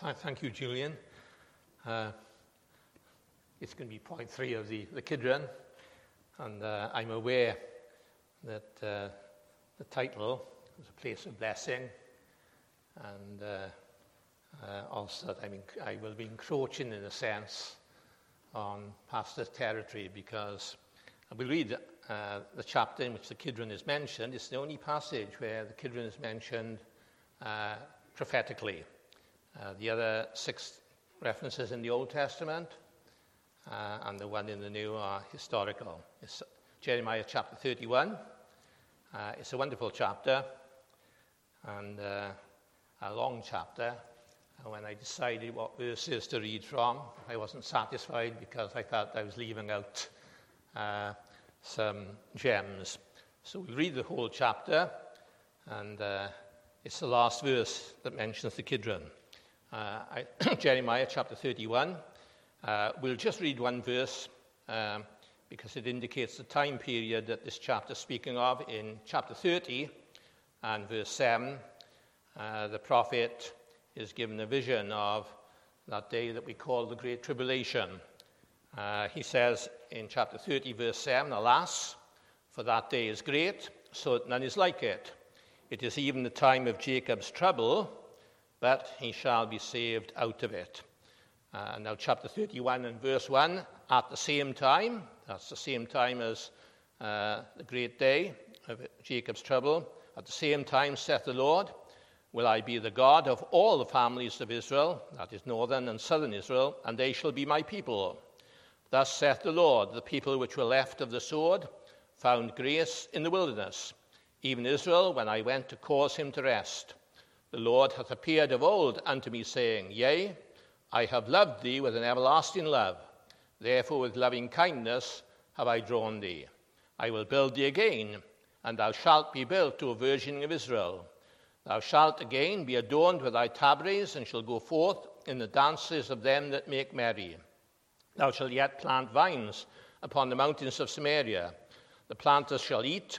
Thank you, Julian. It's going to be point 3 of the Kidron, and I'm aware that the title is a place of blessing, and also that I will be encroaching, in a sense, on pastor's territory, because we read the chapter in which the Kidron is mentioned. It's the only passage where the Kidron is mentioned prophetically. The other 6 references in the Old Testament and the one in the New are historical. It's Jeremiah chapter 31. It's a wonderful chapter and a long chapter. And when I decided what verses to read from, I wasn't satisfied because I felt I was leaving out some gems. So we'll read the whole chapter, and it's the last verse that mentions the Kidron. Jeremiah chapter 31. We'll just read one verse because it indicates the time period that this chapter is speaking of. In chapter 30 and verse 7, the prophet is given a vision of that day that we call the Great Tribulation. He says in chapter 30, verse 7, "Alas, for that day is great, so that none is like it. It is even the time of Jacob's trouble, but he shall be saved out of it." Now chapter 31 and verse 1, "At the same time," that's the same time as the great day of Jacob's trouble, "at the same time, saith the Lord, will I be the God of all the families of Israel," that is northern and southern Israel, "and they shall be my people. Thus saith the Lord, the people which were left of the sword found grace in the wilderness, even Israel, when I went to cause him to rest. The Lord hath appeared of old unto me, saying, Yea, I have loved thee with an everlasting love. Therefore with loving kindness have I drawn thee. I will build thee again, and thou shalt be built to a virgin of Israel. Thou shalt again be adorned with thy tabrets, and shall go forth in the dances of them that make merry. Thou shalt yet plant vines upon the mountains of Samaria. The planters shall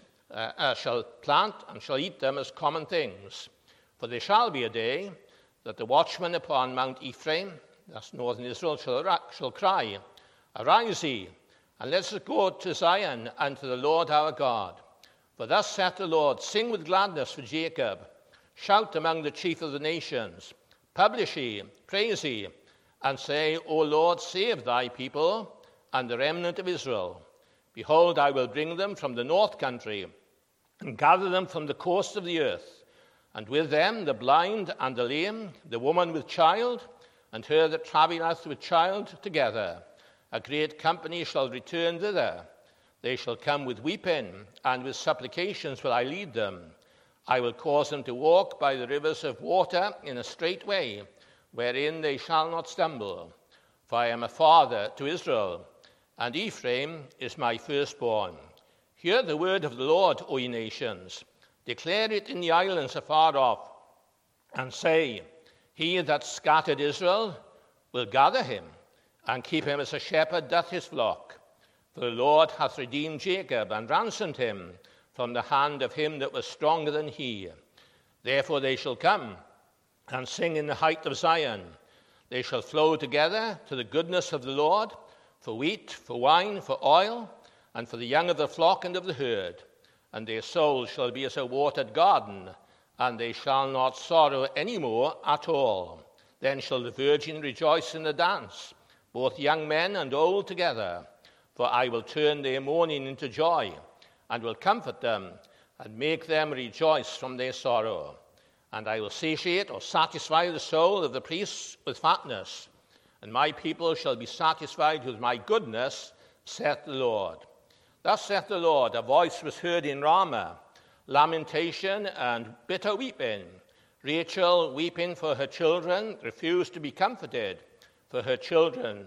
plant and shall eat them as common things. For there shall be a day that the watchman upon Mount Ephraim," that's northern Israel, shall cry, "Arise ye, and let us go to Zion unto the Lord our God. For thus saith the Lord, Sing with gladness for Jacob, shout among the chief of the nations, publish ye, praise ye, and say, O Lord, save thy people and the remnant of Israel. Behold, I will bring them from the north country, and gather them from the coast of the earth, and with them the blind and the lame, the woman with child, and her that travelleth with child together. A great company shall return thither. They shall come with weeping, and with supplications will I lead them. I will cause them to walk by the rivers of water in a straight way, wherein they shall not stumble. For I am a father to Israel, and Ephraim is my firstborn. Hear the word of the Lord, O ye nations. Declare it in the islands afar off, and say, He that scattered Israel will gather him, and keep him as a shepherd doth his flock. For the Lord hath redeemed Jacob, and ransomed him from the hand of him that was stronger than he. Therefore they shall come and sing in the height of Zion. They shall flow together to the goodness of the Lord, for wheat, for wine, for oil, and for the young of the flock and of the herd. And their souls shall be as a watered garden, and they shall not sorrow any more at all. Then shall the virgin rejoice in the dance, both young men and old together. For I will turn their mourning into joy, and will comfort them, and make them rejoice from their sorrow. And I will satiate or satisfy the soul of the priests with fatness, and my people shall be satisfied with my goodness, saith the Lord. Thus saith the Lord, a voice was heard in Ramah, lamentation and bitter weeping. Rachel, weeping for her children, refused to be comforted for her children,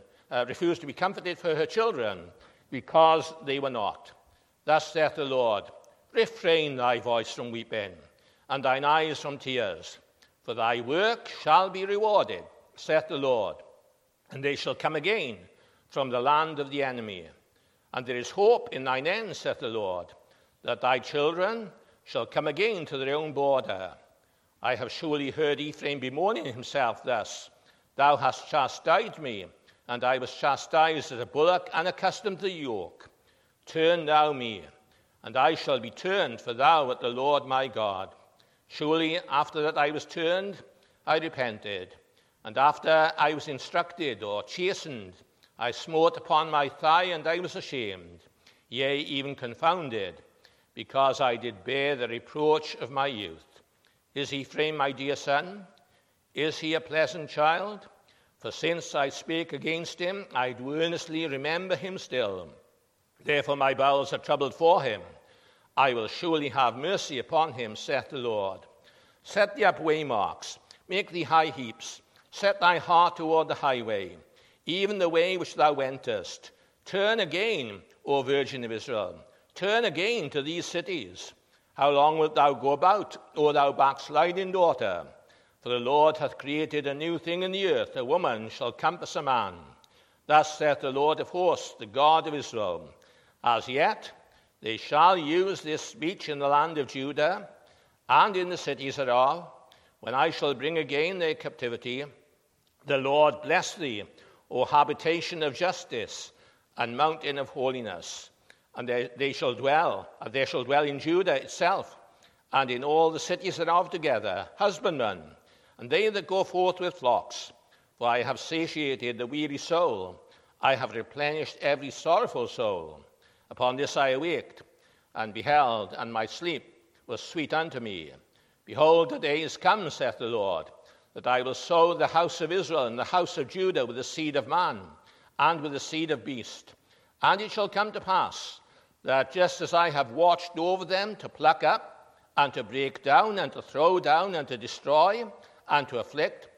because they were not. Thus saith the Lord, refrain thy voice from weeping, and thine eyes from tears. For thy work shall be rewarded, saith the Lord, and they shall come again from the land of the enemy. And there is hope in thine end, saith the Lord, that thy children shall come again to their own border. I have surely heard Ephraim bemoaning himself thus, Thou hast chastised me, and I was chastised as a bullock and accustomed to the yoke. Turn thou me, and I shall be turned, for thou art the Lord my God. Surely after that I was turned, I repented, and after I was instructed or chastened, I smote upon my thigh, and I was ashamed, yea, even confounded, because I did bear the reproach of my youth. Is Ephraim my dear son? Is he a pleasant child? For since I spake against him, I do earnestly remember him still. Therefore my bowels are troubled for him. I will surely have mercy upon him, saith the Lord. Set thee up waymarks, make thee high heaps, set thy heart toward the highway, even the way which thou wentest. Turn again, O Virgin of Israel, turn again to these cities. How long wilt thou go about, O thou backsliding daughter? For the Lord hath created a new thing in the earth, a woman shall compass a man. Thus saith the Lord of hosts, the God of Israel, as yet they shall use this speech in the land of Judah and in the cities thereof, when I shall bring again their captivity. The Lord bless thee, O habitation of justice and mountain of holiness. And there shall dwell in Judah itself, and in all the cities thereof together, husbandmen, and they that go forth with flocks. For I have satiated the weary soul, I have replenished every sorrowful soul. Upon this I awaked, and beheld, and my sleep was sweet unto me. Behold, the day is come, saith the Lord, that I will sow the house of Israel and the house of Judah with the seed of man, and with the seed of beast. And it shall come to pass, that just as I have watched over them to pluck up, and to break down, and to throw down, and to destroy, and to afflict,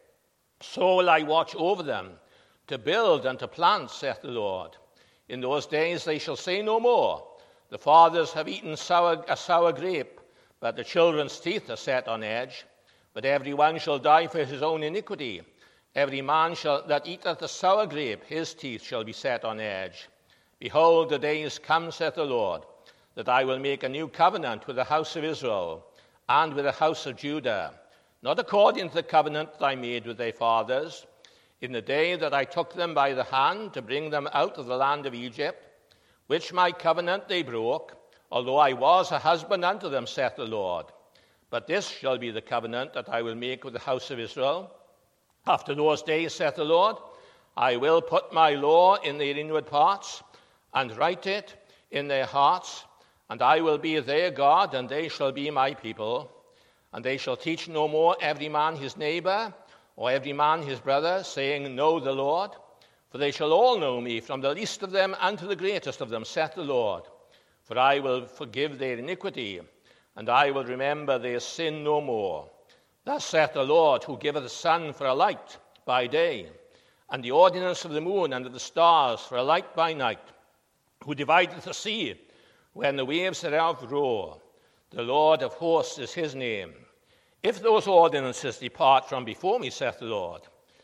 so will I watch over them, to build and to plant, saith the Lord. In those days they shall say no more, the fathers have eaten a sour grape, but the children's teeth are set on edge. But every one shall die for his own iniquity. Every man that eateth a sour grape, his teeth shall be set on edge. Behold, the day is come, saith the Lord, that I will make a new covenant with the house of Israel and with the house of Judah, not according to the covenant that I made with their fathers, in the day that I took them by the hand to bring them out of the land of Egypt, which my covenant they broke, although I was a husband unto them, saith the Lord. But this shall be the covenant that I will make with the house of Israel. After those days, saith the Lord, I will put my law in their inward parts, and write it in their hearts, and I will be their God, and they shall be my people. And they shall teach no more every man his neighbor, or every man his brother, saying, Know the Lord. For they shall all know me, from the least of them unto the greatest of them, saith the Lord. For I will forgive their iniquity, and I will remember their sin no more. Thus saith the Lord, who giveth the sun for a light by day, and the ordinance of the moon and of the stars for a light by night, who divideth the sea when the waves thereof roar. The Lord of hosts is his name. If those ordinances depart from before me, saith the Lord,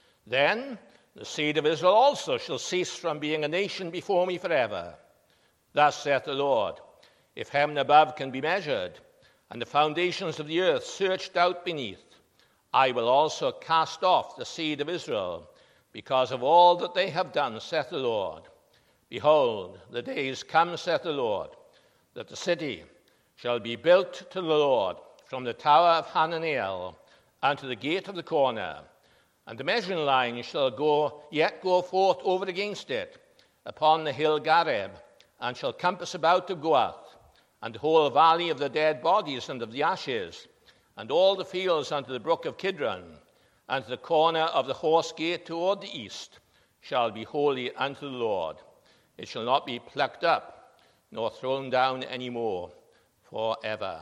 then the seed of Israel also shall cease from being a nation before me forever. Thus saith the Lord, if heaven above can be measured, and the foundations of the earth searched out beneath, I will also cast off the seed of Israel, because of all that they have done, saith the Lord. Behold, the days come, saith the Lord, that the city shall be built to the Lord from the tower of Hananeel unto the gate of the corner, and the measuring line shall yet go forth over against it upon the hill Gareb, and shall compass about to Goath, and the whole valley of the dead bodies and of the ashes, and all the fields unto the brook of Kidron, and to the corner of the horse gate toward the east, shall be holy unto the Lord. It shall not be plucked up, nor thrown down any more forever.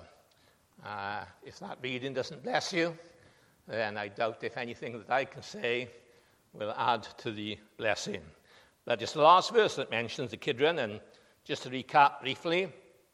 If that reading doesn't bless you, then I doubt if anything that I can say will add to the blessing. But it's the last verse that mentions the Kidron, and just to recap briefly,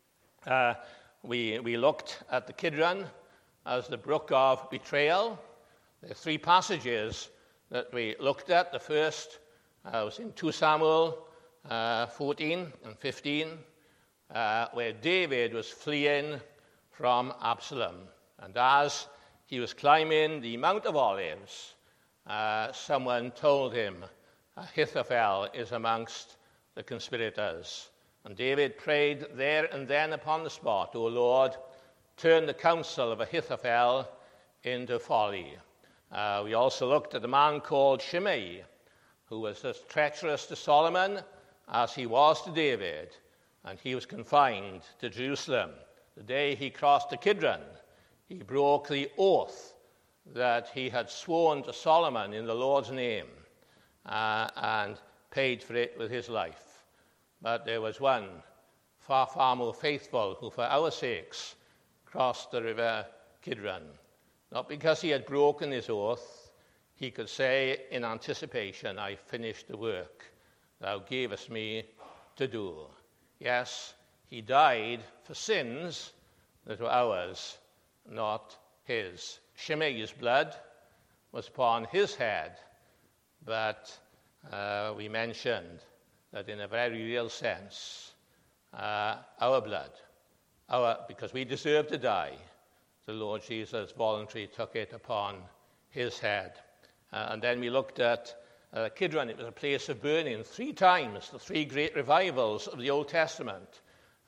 we looked at the Kidron as the brook of betrayal. There are three passages that we looked at. The first was in 2 Samuel 14 and 15, where David was fleeing from Absalom. And as he was climbing the Mount of Olives, someone told him, Ahithophel is amongst the conspirators. And David prayed there and then upon the spot, O Lord, turn the counsel of Ahithophel into folly. We also looked at a man called Shimei, who was as treacherous to Solomon as he was to David, and he was confined to Jerusalem. The day he crossed the Kidron, he broke the oath that he had sworn to Solomon in the Lord's name, and paid for it with his life. But there was one far, far more faithful who, for our sakes, crossed the river Kidron. Not because he had broken his oath, he could say in anticipation, I finished the work thou gavest me to do. Yes, he died for sins that were ours, not his. Shimei's blood was upon his head, but we mentioned that in a very real sense, our blood, because we deserve to die, the Lord Jesus voluntarily took it upon his head. And then we looked at Kidron. It was a place of burning 3 times, the 3 great revivals of the Old Testament.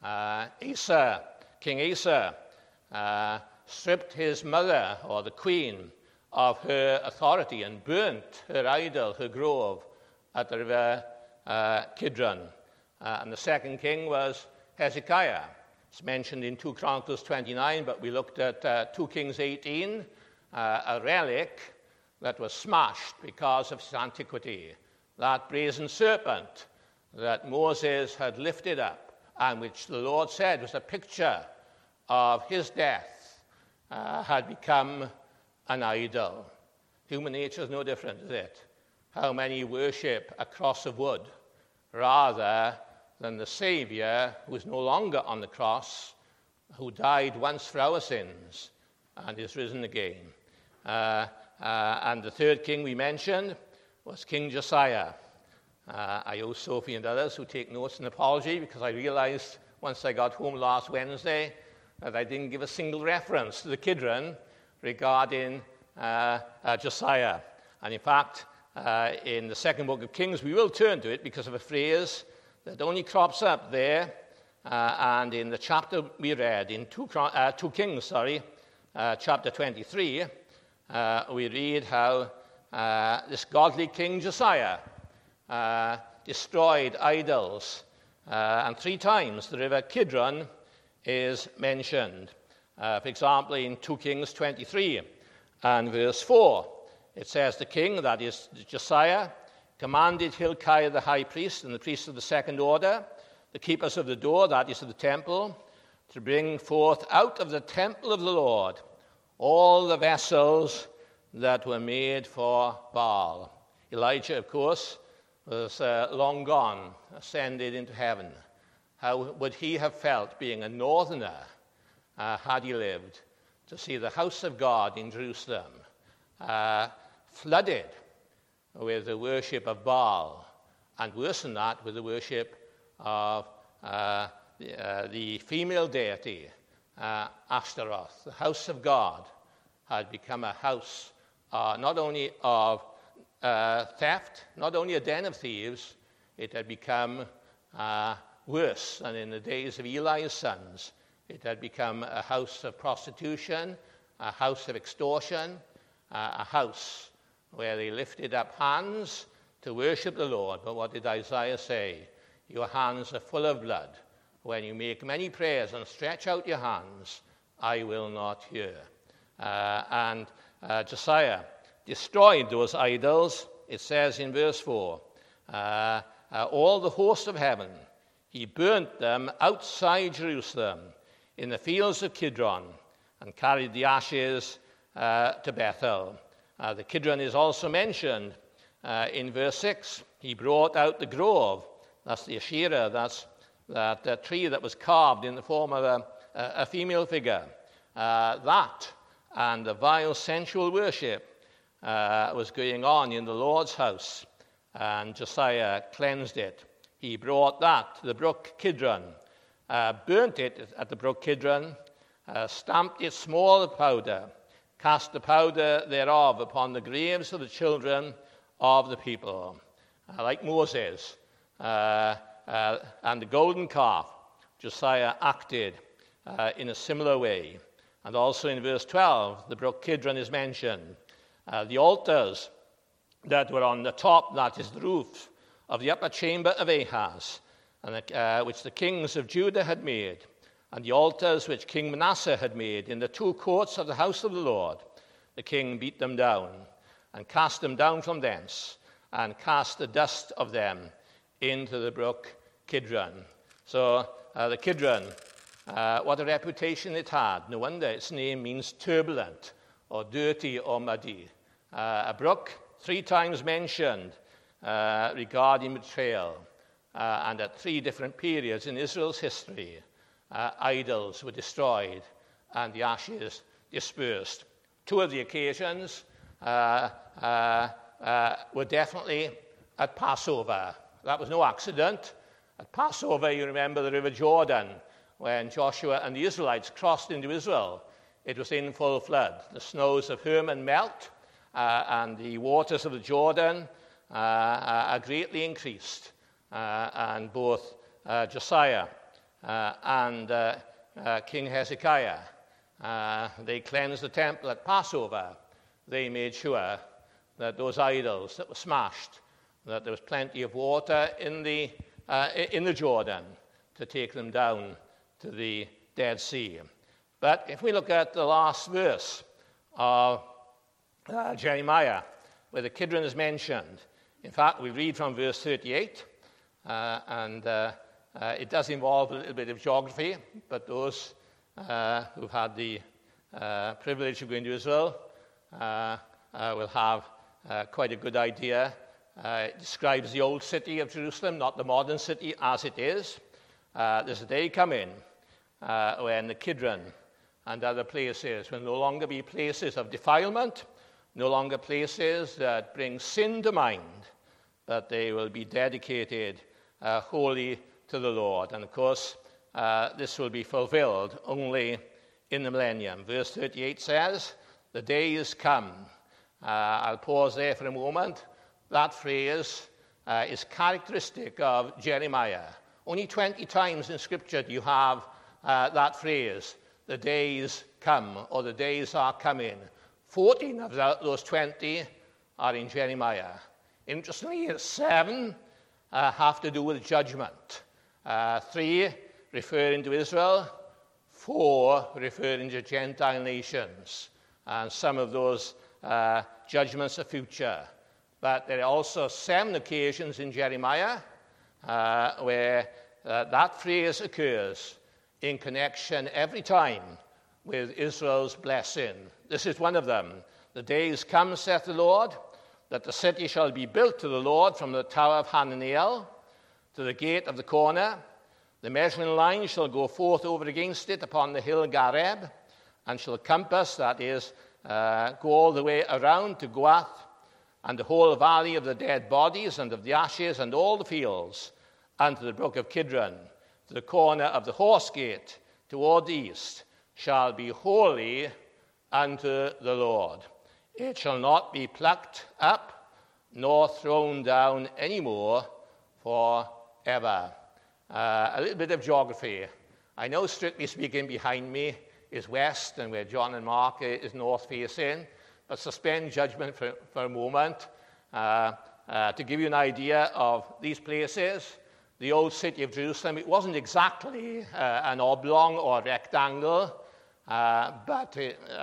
King Asa, stripped his mother, or the queen, of her authority and burnt her idol, her grove, at the river Kidron. And the second king was Hezekiah. It's mentioned in 2 Chronicles 29, but we looked at 2 Kings 18, a relic that was smashed because of its antiquity. That brazen serpent that Moses had lifted up, and which the Lord said was a picture of his death, had become an idol. Human nature is no different, is it? How many worship a cross of wood rather than the Savior who is no longer on the cross, who died once for our sins and is risen again. And the third king we mentioned was King Josiah. I owe Sophie and others who take notes an apology, because I realized once I got home last Wednesday that I didn't give a single reference to the Kidron regarding Josiah. And in fact, in the second book of Kings, we will turn to it because of a phrase that only crops up there, and in the chapter we read, in 2 Kings, chapter 23, we read how this godly King Josiah destroyed idols, and 3 times the river Kidron is mentioned. For example, in 2 Kings 23 and verse 4, it says, the king, that is Josiah, commanded Hilkiah the high priest and the priests of the second order, the keepers of the door, that is of the temple, to bring forth out of the temple of the Lord all the vessels that were made for Baal. Elijah, of course, was long gone, ascended into heaven. How would he have felt, being a northerner, had he lived, to see the house of God in Jerusalem flooded with the worship of Baal, and worse than that, with the worship of the female deity, Ashtaroth. The house of God had become a house not only of theft, not only a den of thieves, it had become worse. And in the days of Eli's sons, it had become a house of prostitution, a house of extortion, a house where they lifted up hands to worship the Lord. But what did Isaiah say? Your hands are full of blood. When you make many prayers and stretch out your hands, I will not hear. And Josiah destroyed those idols. It says in verse 4, all the host of heaven, he burnt them outside Jerusalem in the fields of Kidron, and carried the ashes to Bethel. The Kidron is also mentioned in verse 6. He brought out the grove, that's the Asherah, that's that tree that was carved in the form of a female figure. That and the vile sensual worship was going on in the Lord's house, and Josiah cleansed it. He brought that to the brook Kidron, burnt it at the brook Kidron, stamped it small powder, cast the powder thereof upon the graves of the children of the people. Like Moses and the golden calf, Josiah acted in a similar way. And also in verse 12, the brook Kidron is mentioned. The altars that were on the top, that is the roof of the upper chamber of Ahaz, and which the kings of Judah had made, and the altars which King Manasseh had made in the two courts of the house of the Lord. The king beat them down and cast them down from thence, and cast the dust of them into the brook Kidron. So the Kidron, what a reputation it had. No wonder its name means turbulent or dirty or muddy. A brook 3 times mentioned regarding betrayal, and at 3 different periods in Israel's history, idols were destroyed and the ashes dispersed. 2 of the occasions were definitely at Passover. That was no accident. At Passover, you remember the River Jordan, when Joshua and the Israelites crossed into Israel. It was in full flood. The snows of Hermon melt, and the waters of the Jordan are greatly increased. And both Josiah and King Hezekiah, they cleansed the temple at Passover. They made sure that those idols that were smashed, that there was plenty of water in the Jordan to take them down to the Dead Sea. But if we look at the last verse of Jeremiah, where the Kidron is mentioned, in fact, we read from verse 38, and it does involve a little bit of geography, but those who've had the privilege of going to Israel will have quite a good idea. It describes the old city of Jerusalem, not the modern city as it is. There's a day coming when the Kidron and other places will no longer be places of defilement, no longer places that bring sin to mind, but they will be dedicated wholly to the Lord. And of course, this will be fulfilled only in the millennium. Verse 38 says, "The day is come." I'll pause there for a moment. That phrase is characteristic of Jeremiah. Only 20 times in Scripture do you have that phrase, "The days come," or "the days are coming." 14 of those 20 are in Jeremiah. Interestingly, 7 have to do with judgment. 3 referring to Israel, 4 referring to Gentile nations. And some of those judgments are future. But there are also 7 occasions in Jeremiah where that phrase occurs in connection every time with Israel's blessing. This is one of them. "The days come, saith the Lord, that the city shall be built to the Lord from the tower of Hananeel to the gate of the corner. The measuring line shall go forth over against it upon the hill Gareb, and shall compass," that is, go all the way around to Goath, "and the whole valley of the dead bodies and of the ashes and all the fields, and to the brook of Kidron, to the corner of the horse gate toward the east, shall be holy unto the Lord. It shall not be plucked up, nor thrown down any more forever." A little bit of geography. I know, strictly speaking, behind me is west, and where John and Mark is north facing, but suspend judgment for a moment to give you an idea of these places. The old city of Jerusalem, it wasn't exactly an oblong or a rectangle, but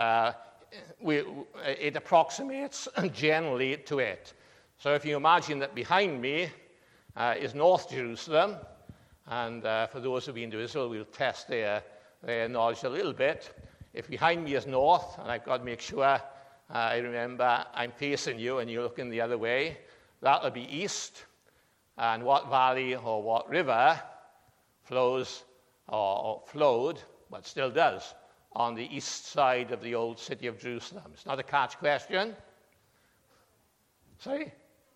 it approximates generally to it. So if you imagine that behind me is North Jerusalem, and for those who've been to Israel, we'll test their knowledge a little bit. If behind me is north, and I've got to make sure I remember I'm facing you and you're looking the other way, that'll be east. And what valley or what river flows or flowed, but still does, on the east side of the old city of Jerusalem? It's not a catch question. Sorry?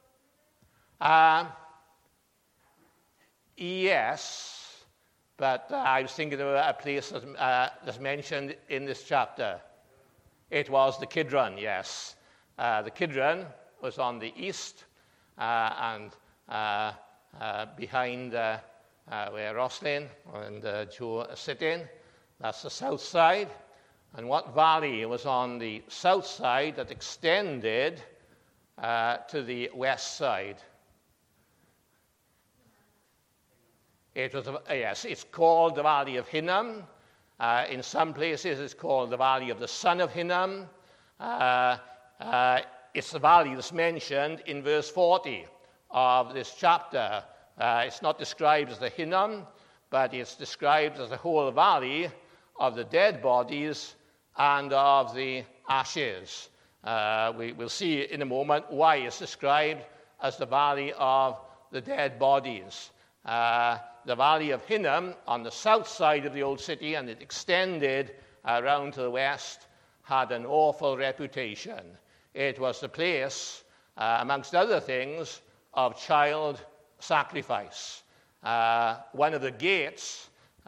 Yes, but I was thinking of a place that's mentioned in this chapter. It was the Kidron, yes. The Kidron was on the east and behind where Roslyn and Joe are sitting. That's the south side. And what valley was on the south side that extended to the west side? It was, yes, it's called the Valley of Hinnom. In some places it's called the Valley of the Son of Hinnom. It's the valley that's mentioned in verse 40 of this chapter. It's not described as the Hinnom, but it's described as the whole valley of the dead bodies and of the ashes. We'll see in a moment why it's described as the valley of the dead bodies. The valley of Hinnom on the south side of the old city, and it extended around to the west, had an awful reputation. It was the place, amongst other things, of child sacrifice. One of the gates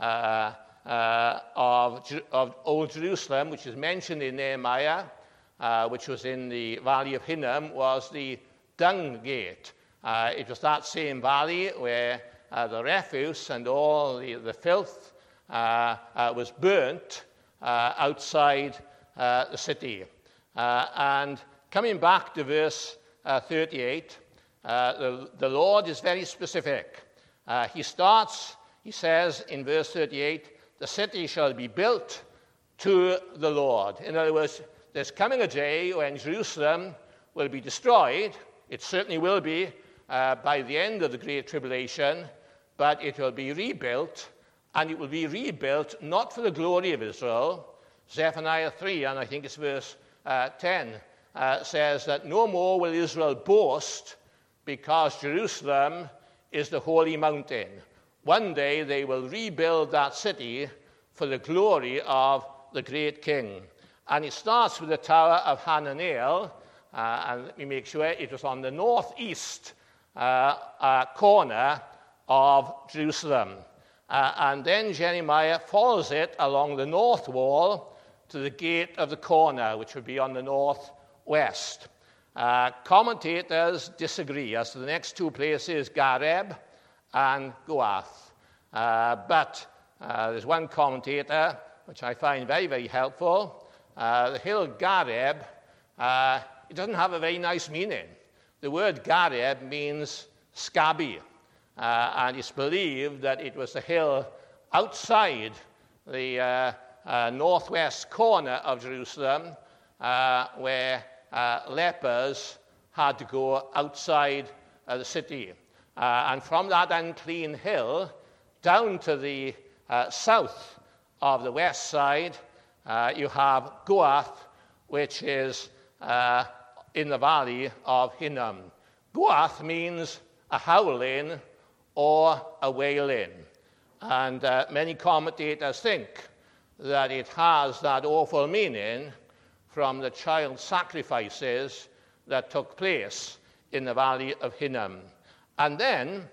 of Old Jerusalem, which is mentioned in Nehemiah, which was in the Valley of Hinnom, was the Dung Gate. It was that same valley where the refuse and all the filth was burnt outside the city. And coming back to verse 38, the Lord is very specific. He says in verse 38, the city shall be built to the Lord. In other words, there's coming a day when Jerusalem will be destroyed. It certainly will be by the end of the Great Tribulation, but it will be rebuilt, and it will be rebuilt not for the glory of Israel. Zephaniah 3, and I think it's verse 10, says that no more will Israel boast because Jerusalem is the holy mountain. One day they will rebuild that city for the glory of the great king. And it starts with the Tower of Hananel, and let me make sure it was on the northeast corner of Jerusalem. And then Jeremiah follows it along the north wall to the gate of the corner, which would be on the northwest. Commentators disagree as to the next two places, Gareb and Goath. But there's one commentator, which I find very, very helpful. The hill Gareb, it doesn't have a very nice meaning. The word Gareb means scabby. And it's believed that it was the hill outside the northwest corner of Jerusalem where lepers had to go outside the city. And from that unclean hill down to the south of the west side, you have Goath, which is in the valley of Hinnom. Goath means a howling or a wailing. And many commentators think that it has that awful meaning from the child sacrifices that took place in the valley of Hinnom. And then,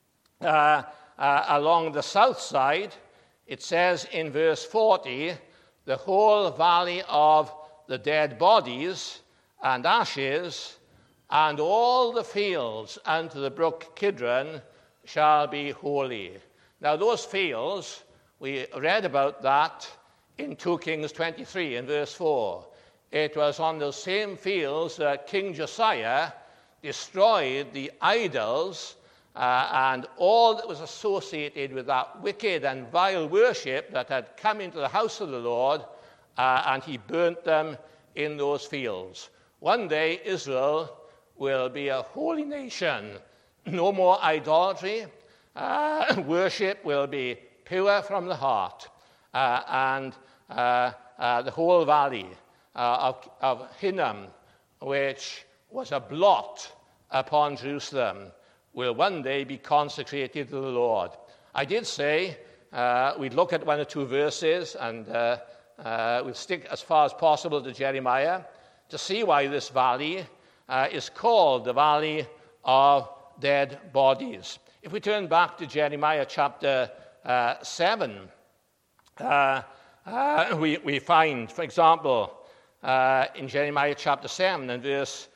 along the south side, it says in verse 40, the whole valley of the dead bodies and ashes, and all the fields unto the brook Kidron shall be holy. Now those fields, we read about that in 2 Kings 23 in verse 4. It was on those same fields that King Josiah destroyed the idols and all that was associated with that wicked and vile worship that had come into the house of the Lord, and he burnt them in those fields. One day Israel will be a holy nation. No more idolatry. Worship will be pure from the heart. And the whole valley of Hinnom, which was a blot upon Jerusalem, will one day be consecrated to the Lord. I did say we'd look at one or two verses, and we'll stick as far as possible to Jeremiah to see why this valley is called the Valley of Dead Bodies. If we turn back to Jeremiah chapter 7, we find, for example, in Jeremiah chapter 7 and verse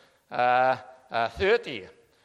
30.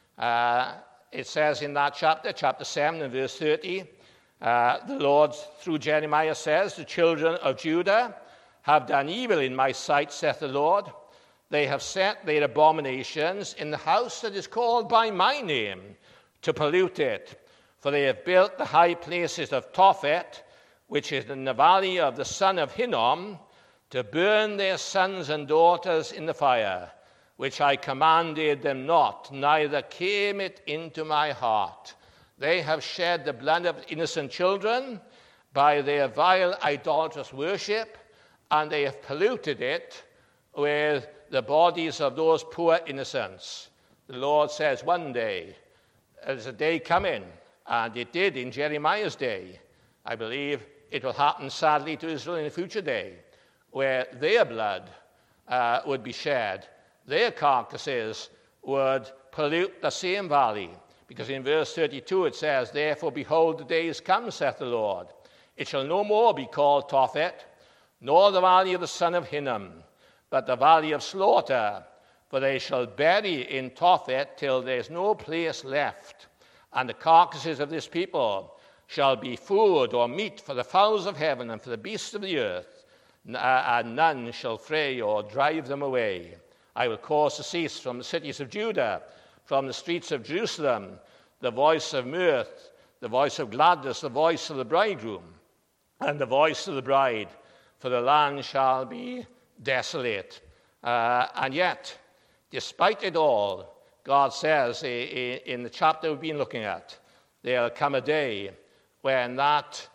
It says in that chapter 7 and verse 30, the Lord, through Jeremiah, says, "The children of Judah have done evil in my sight, saith the Lord. They have set their abominations in the house that is called by my name, to pollute it. For they have built the high places of Tophet, which is in the valley of the son of Hinnom, to burn their sons and daughters in the fire, which I commanded them not, neither came it into my heart. They have shed the blood of innocent children by their vile idolatrous worship, and they have polluted it with the bodies of those poor innocents." The Lord says one day, there's a day coming, and it did in Jeremiah's day. I believe it will happen sadly to Israel in a future day, where their blood would be shed. Their carcasses would pollute the same valley. Because in verse 32 it says, "Therefore, behold, the days come, saith the Lord. It shall no more be called Tophet, nor the valley of the son of Hinnom, but the valley of slaughter. For they shall bury in Tophet till there is no place left. And the carcasses of this people shall be food or meat for the fowls of heaven and for the beasts of the earth, and none shall fray or drive them away. I will cause to cease from the cities of Judah, from the streets of Jerusalem, the voice of mirth, the voice of gladness, the voice of the bridegroom, and the voice of the bride, for the land shall be desolate." And yet, despite it all, God says in the chapter we've been looking at, there'll come a day when that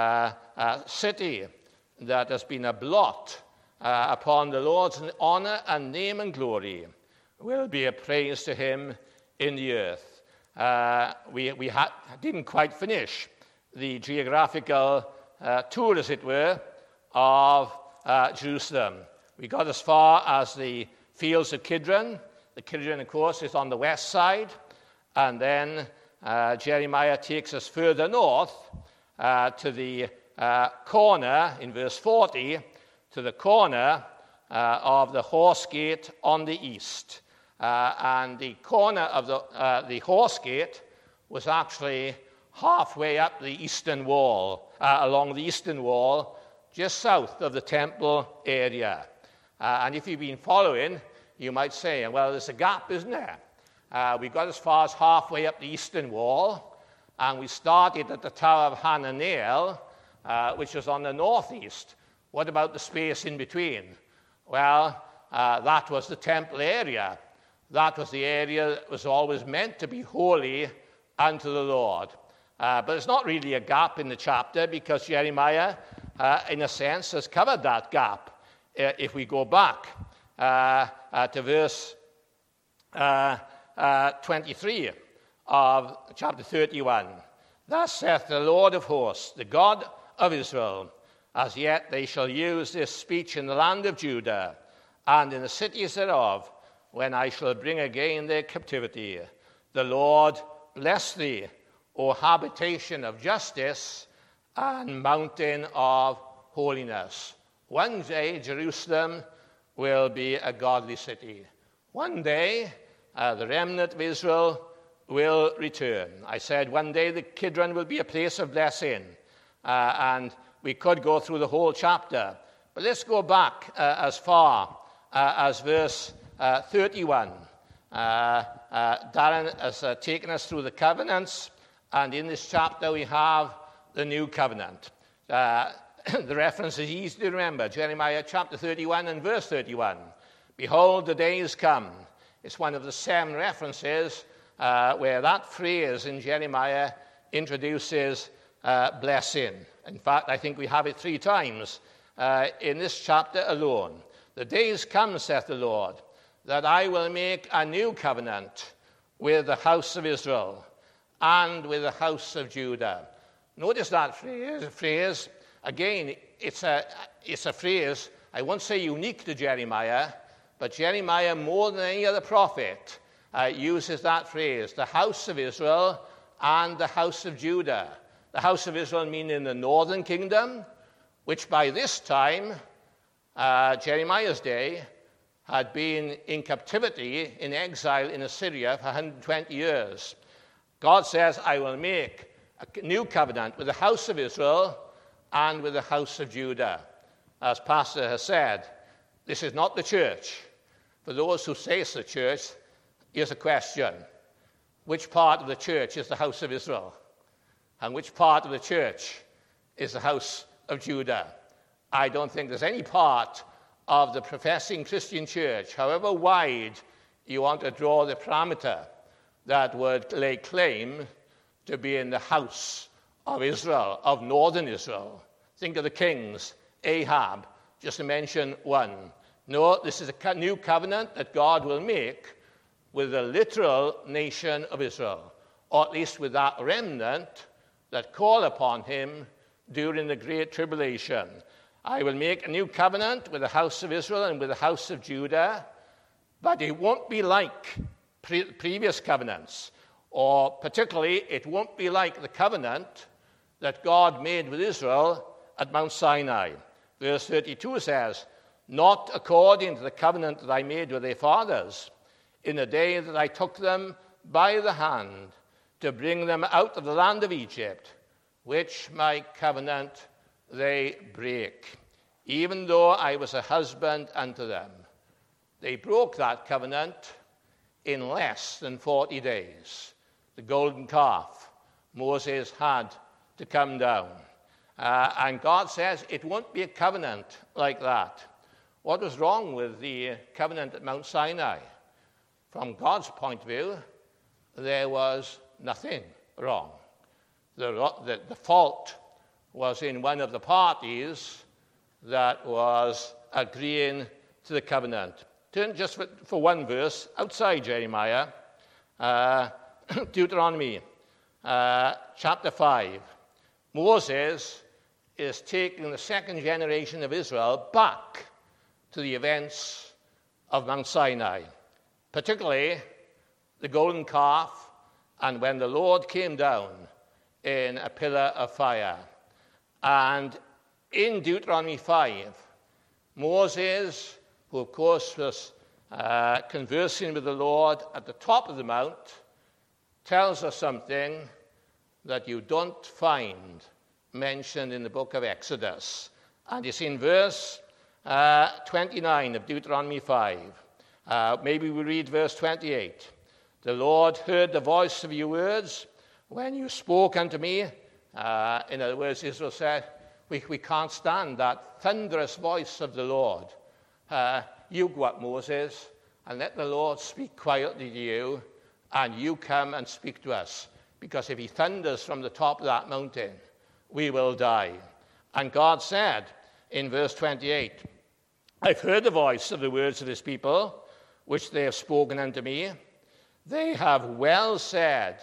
city that has been a blot upon the Lord's honor and name and glory will be a praise to him in the earth. We didn't quite finish the geographical tour, as it were, of Jerusalem. We got as far as the fields of Kidron. The Kidron, of course, is on the west side. And then Jeremiah takes us further north to the corner, in verse 40, to the corner of the Horse Gate on the east. And the corner of the Horse Gate was actually halfway up the eastern wall, along the eastern wall, just south of the temple area. And if you've been following, you might say, well, there's a gap, isn't there? We got as far as halfway up the eastern wall, and we started at the Tower of Hananel, which was on the northeast. What about the space in between? Well, that was the temple area. That was the area that was always meant to be holy unto the Lord. But there's not really a gap in the chapter, because Jeremiah, in a sense, has covered that gap. If we go back to verse 23 of chapter 31, "Thus saith the Lord of hosts, the God of Israel, as yet they shall use this speech in the land of Judah, and in the cities thereof, when I shall bring again their captivity. The Lord bless thee, O habitation of justice and mountain of holiness." One day, Jerusalem will be a godly city. One day, the remnant of Israel will return. I said one day the Kidron will be a place of blessing, and we could go through the whole chapter. But let's go back as far as verse 31. Darren has taken us through the covenants, and in this chapter we have the new covenant. The reference is easy to remember. Jeremiah chapter 31 and verse 31. "Behold, the days come." It's one of the 7 references where that phrase in Jeremiah introduces blessing. In fact, I think we have it 3 times in this chapter alone. "The days come, saith the Lord, that I will make a new covenant with the house of Israel and with the house of Judah." Notice that phrase. Again, it's a phrase, I won't say unique to Jeremiah, but Jeremiah, more than any other prophet, uses that phrase, the house of Israel and the house of Judah. The house of Israel meaning the northern kingdom, which by this time Jeremiah's day, had been in captivity, in exile in Assyria for 120 years. God says, I will make a new covenant with the house of Israel and with the house of Judah. As Pastor has said, this is not the church. For those who say it's the church, here's a question. Which part of the church is the house of Israel? And which part of the church is the house of Judah? I don't think there's any part of the professing Christian church, however wide you want to draw the parameter, that would lay claim to be in the house of Israel, of northern Israel. Think of the kings, Ahab, just to mention one. No, this is a new covenant that God will make with the literal nation of Israel, or at least with that remnant that call upon him during the Great Tribulation. I will make a new covenant with the house of Israel and with the house of Judah, but it won't be like previous covenants, or particularly it won't be like the covenant that God made with Israel at Mount Sinai. Verse 32 says, not according to the covenant that I made with their fathers in the day that I took them by the hand to bring them out of the land of Egypt, which my covenant they break, even though I was a husband unto them. They broke that covenant in less than 40 days. The golden calf, Moses had to come down. And God says it won't be a covenant like that. What was wrong with the covenant at Mount Sinai? From God's point of view, there was nothing wrong. The fault was in one of the parties that was agreeing to the covenant. Turn just for one verse outside Jeremiah, Deuteronomy chapter 5. Moses is taking the second generation of Israel back to the events of Mount Sinai, particularly the golden calf and when the Lord came down in a pillar of fire. And in Deuteronomy 5, Moses, who of course was conversing with the Lord at the top of the mount, tells us something that you don't find mentioned in the book of Exodus. And it's in verse 29 of Deuteronomy 5. Maybe we read verse 28. The Lord heard the voice of your words when you spoke unto me. In other words, Israel said, we can't stand that thunderous voice of the Lord. You go up, Moses, and let the Lord speak quietly to you, and you come and speak to us. Because if he thunders from the top of that mountain, we will die. And God said in verse 28, I've heard the voice of the words of this people, which they have spoken unto me. They have well said,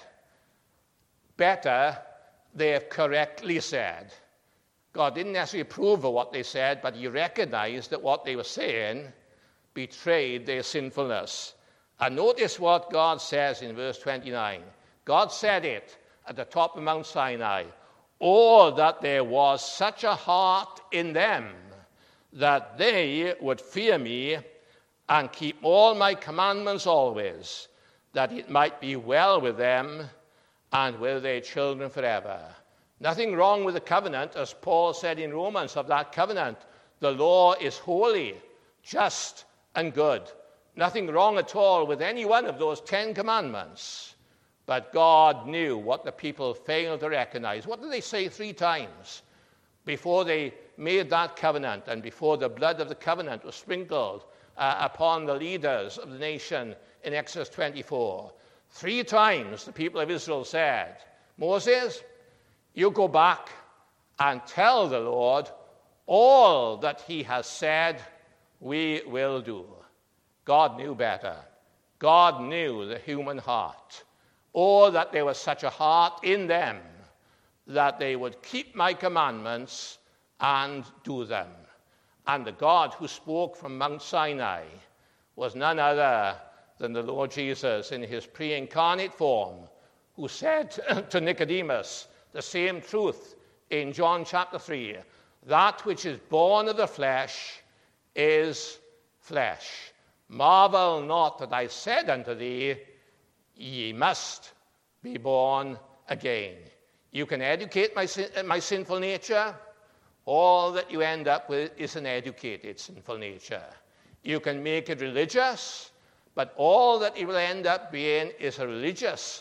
better, they have correctly said. God didn't necessarily approve of what they said, but he recognized that what they were saying betrayed their sinfulness. And notice what God says in verse 29. God said it at the top of Mount Sinai. Oh, that there was such a heart in them that they would fear me and keep all my commandments always, that it might be well with them and with their children forever. Nothing wrong with the covenant, as Paul said in Romans of that covenant. The law is holy, just, and good. Nothing wrong at all with any one of those 10 commandments. But God knew what the people failed to recognize. What did they say 3 times before they made that covenant and before the blood of the covenant was sprinkled upon the leaders of the nation in Exodus 24? 3 times the people of Israel said, Moses, you go back and tell the Lord all that he has said we will do. God knew better. God knew the human heart. Oh, that there was such a heart in them that they would keep my commandments and do them. And the God who spoke from Mount Sinai was none other than the Lord Jesus in his pre-incarnate form, who said to Nicodemus the same truth in John chapter 3. That which is born of the flesh is flesh. Marvel not that I said unto thee, ye must be born again. You can educate my sinful nature. All that you end up with is an educated sinful nature. You can make it religious, but all that it will end up being is a religious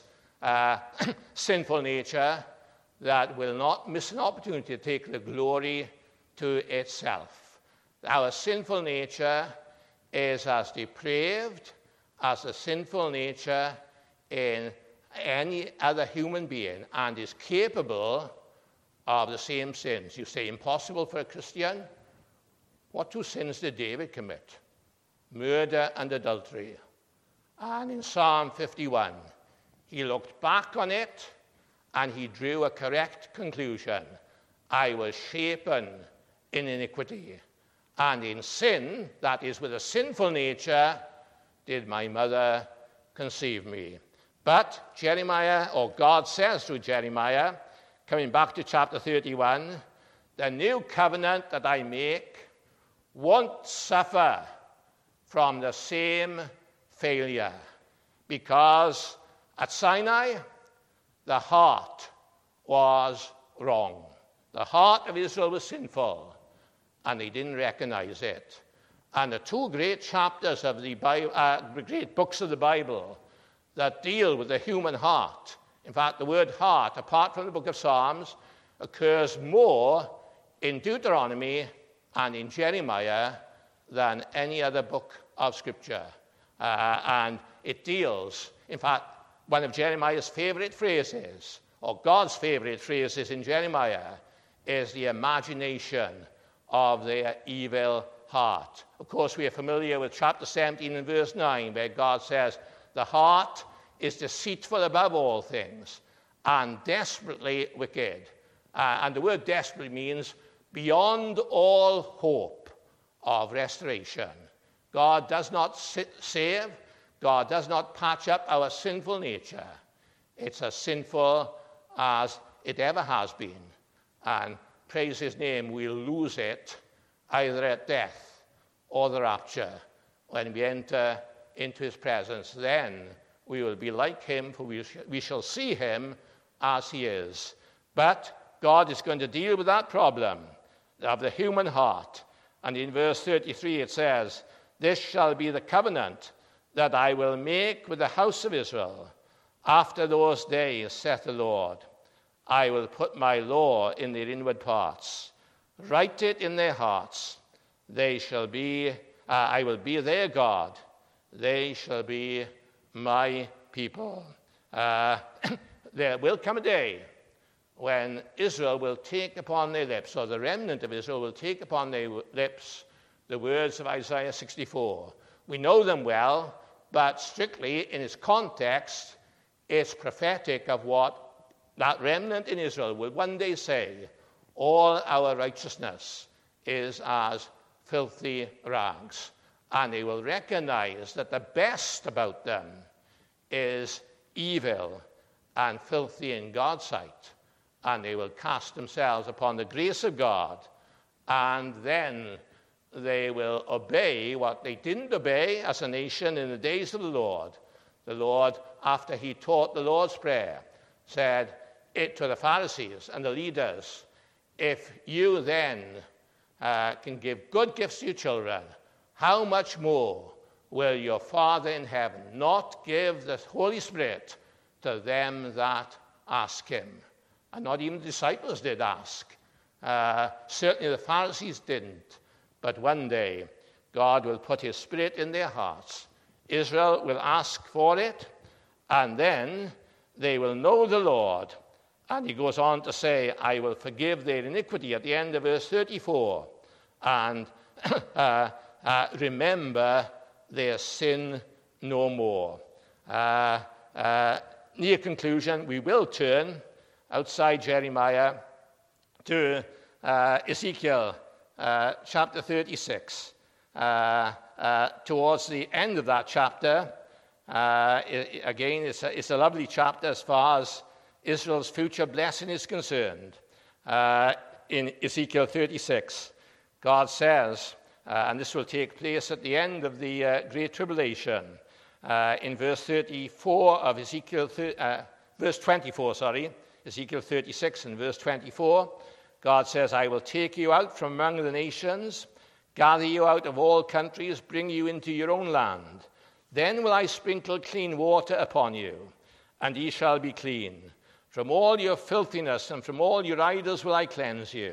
sinful nature that will not miss an opportunity to take the glory to itself. Our sinful nature is as depraved as the sinful nature in any other human being and is capable of the same sins. You say, impossible for a Christian? What two sins did David commit? Murder and adultery. And in Psalm 51, he looked back on it and he drew a correct conclusion. I was shapen in iniquity, and in sin, that is with a sinful nature, did my mother conceive me. But Jeremiah, or God says through Jeremiah, coming back to chapter 31, the new covenant that I make won't suffer from the same failure, because at Sinai, the heart was wrong. The heart of Israel was sinful, and they didn't recognize it. And the two great chapters of the Bible, great books of the Bible that deal with the human heart, in fact, the word heart, apart from the book of Psalms, occurs more in Deuteronomy and in Jeremiah than any other book of Scripture. And it deals, in fact, one of Jeremiah's favorite phrases, or God's favorite phrases in Jeremiah, is the imagination of their evil heart. Of course, we are familiar with chapter 17 and verse 9, where God says, the heart is deceitful above all things and desperately wicked. And the word desperately means beyond all hope of restoration. God does not save. God does not patch up our sinful nature. It's as sinful as it ever has been. And praise his name, we'll lose it either at death or the rapture. When we enter into his presence, then we will be like him, for we shall see him as he is. But God is going to deal with that problem of the human heart. And in verse 33 it says, this shall be the covenant that I will make with the house of Israel. After those days, saith the Lord, I will put my law in their inward parts, write it in their hearts. They shall be, I will be their God. They shall be my people. There will come a day when Israel will take upon their lips, or the remnant of Israel will take upon their lips, the words of Isaiah 64. We know them well, but strictly in its context, it's prophetic of what that remnant in Israel will one day say, all our righteousness is as filthy rags. And they will recognize that the best about them is evil and filthy in God's sight. And they will cast themselves upon the grace of God, and then they will obey what they didn't obey as a nation in the days of the Lord. The Lord, after he taught the Lord's Prayer, said it to the Pharisees and the leaders, if you then can give good gifts to your children, how much more will your Father in heaven not give the Holy Spirit to them that ask him? And not even the disciples did ask. Certainly the Pharisees didn't. But one day, God will put his Spirit in their hearts. Israel will ask for it, and then they will know the Lord. And he goes on to say, I will forgive their iniquity at the end of verse 34, and remember their sin no more. Near conclusion, we will turn outside Jeremiah to Ezekiel chapter 36. Towards the end of that chapter, again, it's a lovely chapter as far as Israel's future blessing is concerned. In Ezekiel 36, God says, and this will take place at the end of the Great Tribulation. In verse 34 of verse 24, Ezekiel 36 and verse 24, God says, I will take you out from among the nations, gather you out of all countries, bring you into your own land. Then will I sprinkle clean water upon you, and ye shall be clean. From all your filthiness and from all your idols will I cleanse you.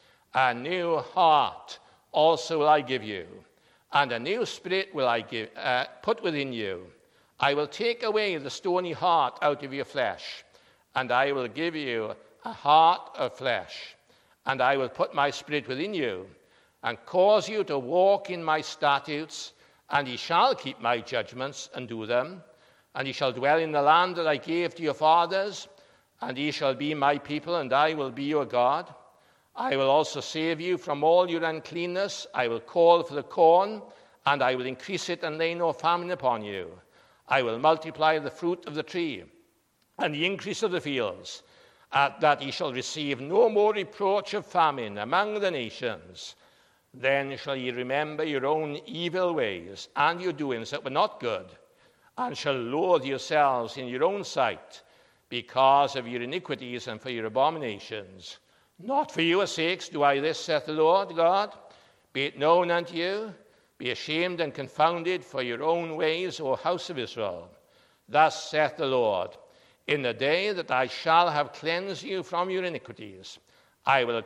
A new heart also will I give you, and a new spirit will I put within you. I will take away the stony heart out of your flesh, and I will give you a heart of flesh. And I will put my spirit within you, and cause you to walk in my statutes, and ye shall keep my judgments and do them. And ye shall dwell in the land that I gave to your fathers, and ye shall be my people, and I will be your God. I will also save you from all your uncleanness. I will call for the corn, and I will increase it, and lay no famine upon you. I will multiply the fruit of the tree, and the increase of the fields, that ye shall receive no more reproach of famine among the nations. Then shall ye remember your own evil ways, and your doings that were not good, and shall loathe yourselves in your own sight, because of your iniquities and for your abominations. Not for your sakes do I this, saith the Lord God. Be it known unto you, be ashamed and confounded for your own ways, O house of Israel. Thus saith the Lord, in the day that I shall have cleansed you from your iniquities, I will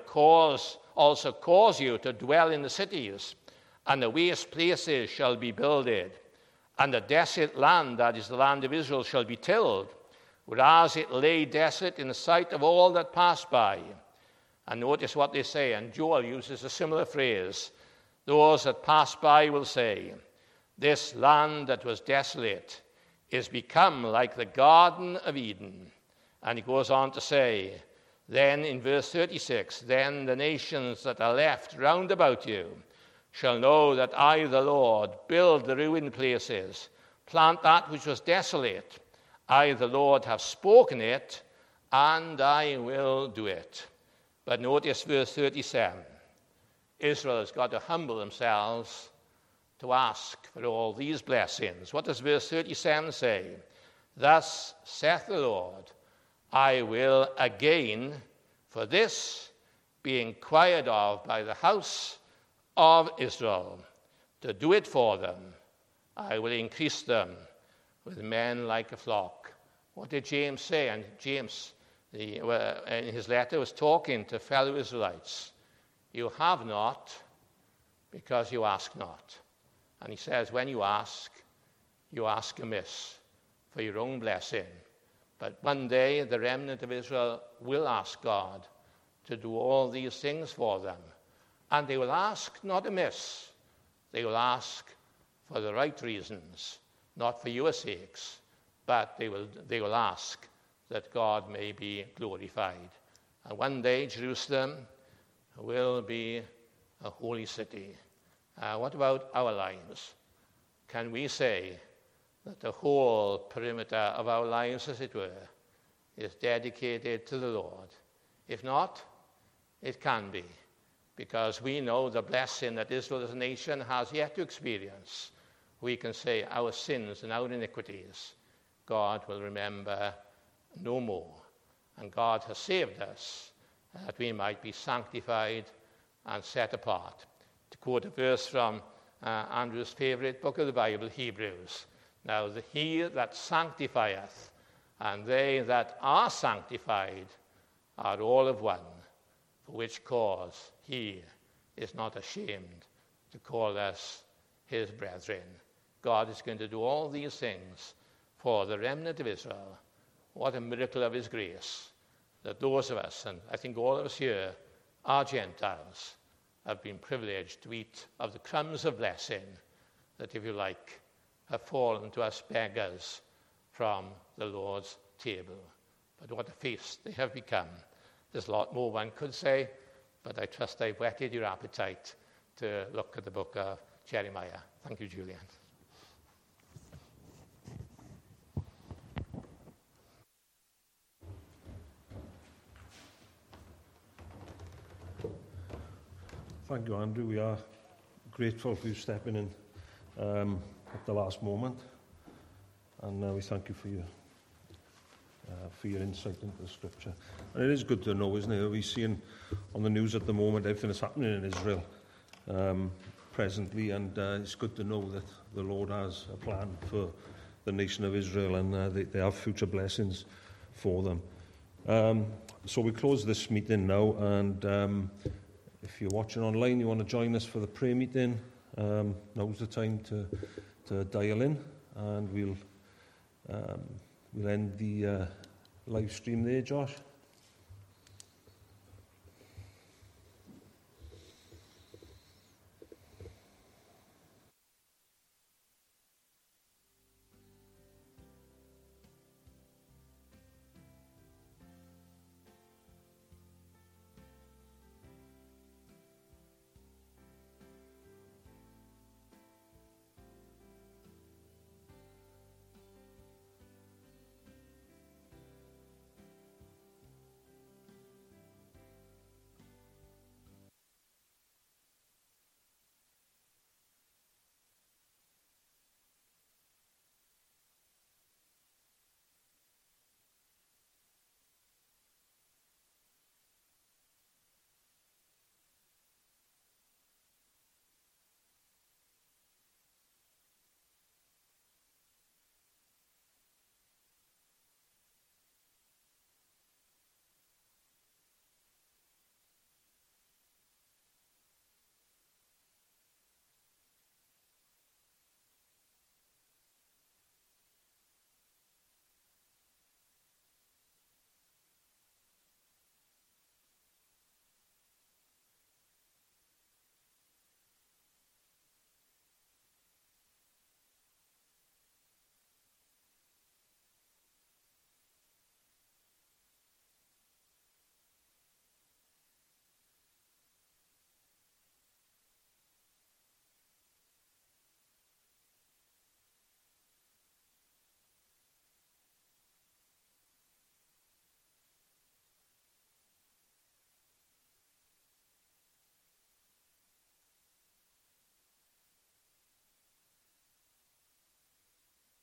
also cause you to dwell in the cities, and the waste places shall be builded, and the desolate land, that is the land of Israel, shall be tilled, whereas it lay desolate in the sight of all that passed by. And notice what they say, and Joel uses a similar phrase. Those that pass by will say, this land that was desolate is become like the Garden of Eden. And he goes on to say, then in verse 36, then the nations that are left round about you shall know that I, the Lord, build the ruined places, plant that which was desolate. I, the Lord, have spoken it, and I will do it. But notice verse 37. Israel has got to humble themselves to ask for all these blessings. What does verse 37 say? Thus saith the Lord, I will again, for this be inquired of by the house of Israel, to do it for them. I will increase them with men like a flock. What did James say? And James, in his letter, was talking to fellow Israelites. You have not because you ask not. And he says, when you ask amiss for your own blessing. But one day the remnant of Israel will ask God to do all these things for them. And they will ask not amiss. They will ask for the right reasons, not for your sakes, but they will ask that God may be glorified. And one day Jerusalem will be a holy city. What about our lives? Can we say that the whole perimeter of our lives, as it were, is dedicated to the Lord? If not, it can be, because we know the blessing that Israel as a nation has yet to experience. We can say our sins and our iniquities, God will remember no more. And God has saved us that we might be sanctified and set apart. To quote a verse from Andrew's favorite book of the Bible, Hebrews. Now, he that sanctifieth and they that are sanctified are all of one, for which cause he is not ashamed to call us his brethren. God is going to do all these things for the remnant of Israel. What a miracle of his grace that those of us, and I think all of us here, are Gentiles, have been privileged to eat of the crumbs of blessing that, if you like, have fallen to us beggars from the Lord's table. But what a feast they have become. There's a lot more one could say, but I trust I've whetted your appetite to look at the book of Jeremiah. Thank you, Julian. Thank you, Andrew. We are grateful for you stepping in at the last moment, and we thank you for your insight into the Scripture. And it is good to know, isn't it? We're seeing on the news at the moment everything that's happening in Israel presently, and it's good to know that the Lord has a plan for the nation of Israel, and they have future blessings for them. So we close this meeting now, and if you're watching online, you want to join us for the prayer meeting, now's the time to dial in, and we'll end the live stream there, Josh.